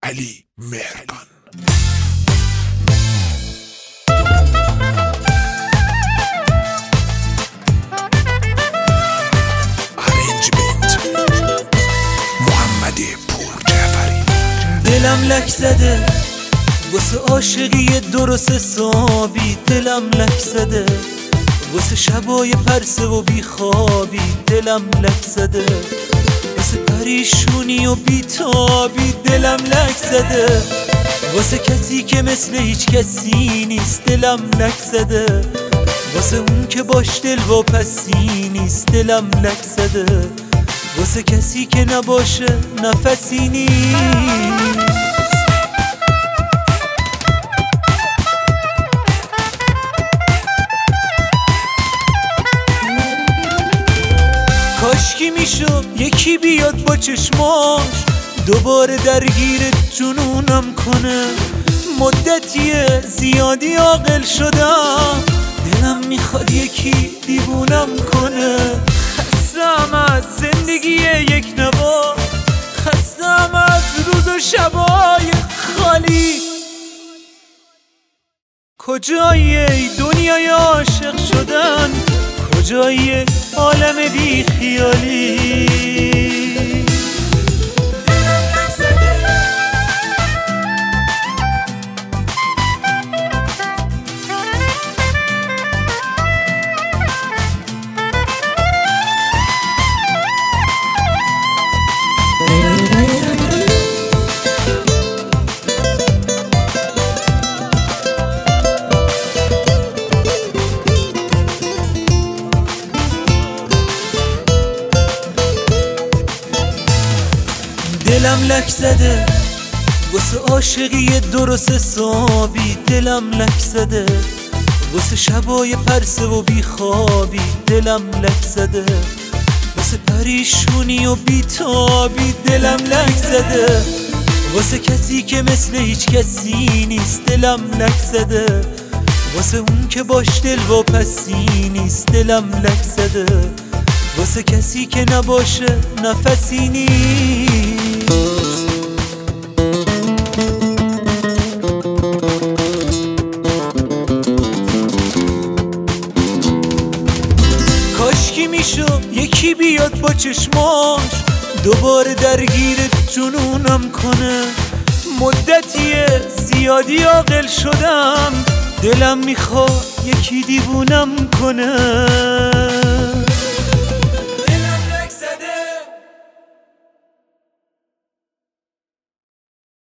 علی مهرگان. ارنجمنت محمد پورجعفری. دلم لک زده واسه عاشقی درست حسابی، دلم لک زده واسه شبای پرسه و بیخوابی، دلم لک زده واسه پریشونی و بیتابی، دلم لک زده واسه کسی که مثل هیچ کسی نیست، دلم لک زده واسه اون که باش دل واپسی نیست، دلم لک زده واسه کسی که نباشه نفسی نیست. کاشکی میشد یکی بیاد با چشماش دوباره درگیر جنونم کنه، مدتیه زیادی عاقل شدم، دلم میخواد یکی دیوونم کنه. خستم از زندگی یک نوا، خستم از روز و شبای خالی. کجایی ای دنیای عاشق شدن، کجایی عالم بی خیالی؟ دلم لک زده واسه عاشقی درست حسابی، دلم لک زده واسه شبای پرسه و بیخوابی، دلم لک زده واسه پریشونی و بیتابی، دلم لک زده واسه کسی که مثل هیچ کسی نیست، دلم لک زده واسه اون که باش دل واپسی نیست، دلم لک زده واسه کسی که نباشه نفسی نیست. کاشکی میشد یکی بیاد با چشماش دوباره درگیر جنونم کنه، مدتیه زیادی عاقل شدم، دلم میخواد یکی دیوونم کنه.